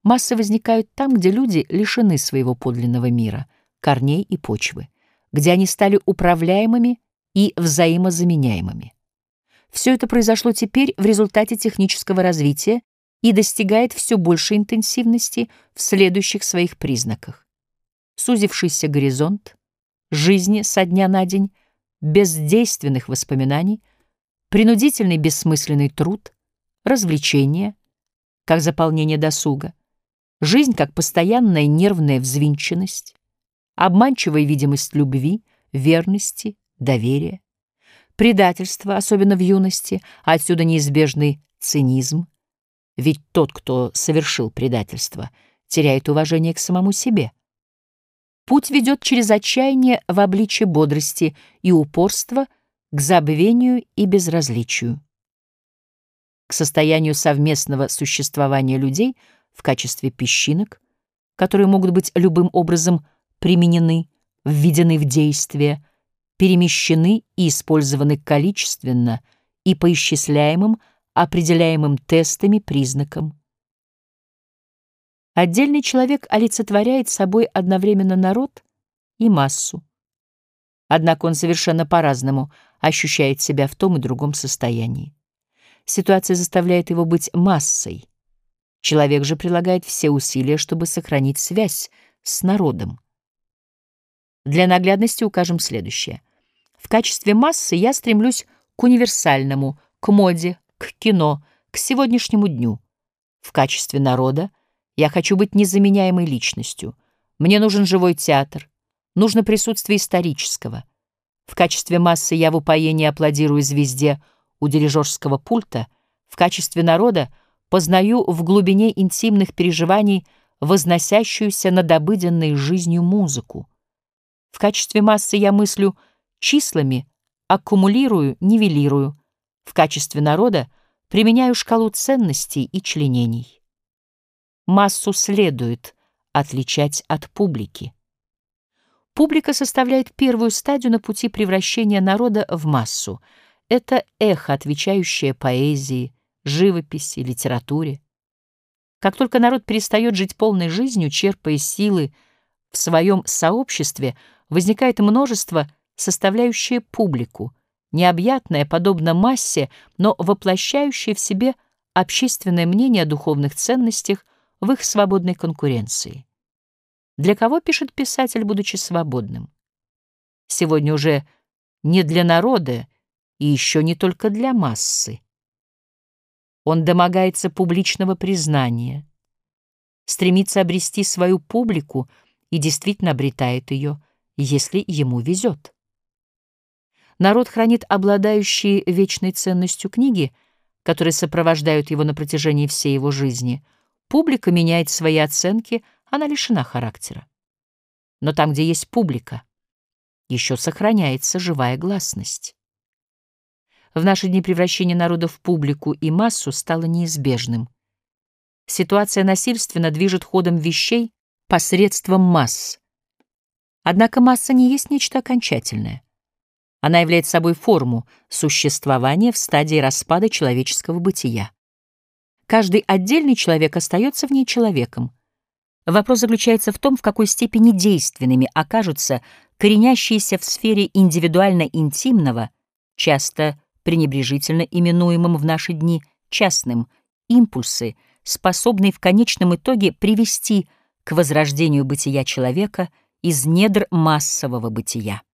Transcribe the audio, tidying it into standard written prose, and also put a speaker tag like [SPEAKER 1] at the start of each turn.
[SPEAKER 1] Массы возникают там, где люди лишены своего подлинного мира, корней и почвы, где они стали управляемыми и взаимозаменяемыми. Все это произошло теперь в результате технического развития и достигает все большей интенсивности в следующих своих признаках. Сузившийся горизонт жизни со дня на день, бездейственных воспоминаний, принудительный бессмысленный труд, развлечения, как заполнение досуга, жизнь как постоянная нервная взвинченность, обманчивая видимость любви, верности, доверия, предательство, особенно в юности, а отсюда неизбежный цинизм, ведь тот, кто совершил предательство, теряет уважение к самому себе. Путь ведет через отчаяние в обличье бодрости и упорства к забвению и безразличию, к состоянию совместного существования людей в качестве песчинок, которые могут быть любым образом применены, введены в действие, перемещены и использованы количественно и по исчисляемым, определяемым тестами признакам. Отдельный человек олицетворяет собой одновременно народ и массу. Однако он совершенно по-разному ощущает себя в том и другом состоянии. Ситуация заставляет его быть массой. Человек же прилагает все усилия, чтобы сохранить связь с народом. Для наглядности укажем следующее. В качестве массы я стремлюсь к универсальному, к моде, к кино, к сегодняшнему дню. В качестве народа я хочу быть незаменяемой личностью. Мне нужен живой театр, нужно присутствие исторического. В качестве массы я в упоении аплодирую звезде у дирижерского пульта, в качестве народа познаю в глубине интимных переживаний возносящуюся над обыденной жизнью музыку. В качестве массы я мыслю числами, аккумулирую, нивелирую. В качестве народа применяю шкалу ценностей и членений. Массу следует отличать от публики. Публика составляет первую стадию на пути превращения народа в массу. Это эхо, отвечающее поэзии, живописи, литературе. Как только народ перестает жить полной жизнью, черпая силы в своем сообществе, возникает множество, составляющее публику, необъятное, подобно массе, но воплощающее в себе общественное мнение о духовных ценностях в их свободной конкуренции. Для кого пишет писатель, будучи свободным? Сегодня уже не для народа и еще не только для массы. Он домогается публичного признания, стремится обрести свою публику и действительно обретает ее, если ему везет. Народ хранит обладающие вечной ценностью книги, которые сопровождают его на протяжении всей его жизни. Публика меняет свои оценки, она лишена характера. Но там, где есть публика, еще сохраняется живая гласность. В наши дни превращение народа в публику и массу стало неизбежным. Ситуация насильственно движет ходом вещей посредством масс. Однако масса не есть нечто окончательное. Она является собой форму существования в стадии распада человеческого бытия. Каждый отдельный человек остается в ней человеком. Вопрос заключается в том, в какой степени действенными окажутся коренящиеся в сфере индивидуально-интимного, часто пренебрежительно именуемым в наши дни частным, импульсы, способные в конечном итоге привести к возрождению бытия человека из недр массового бытия.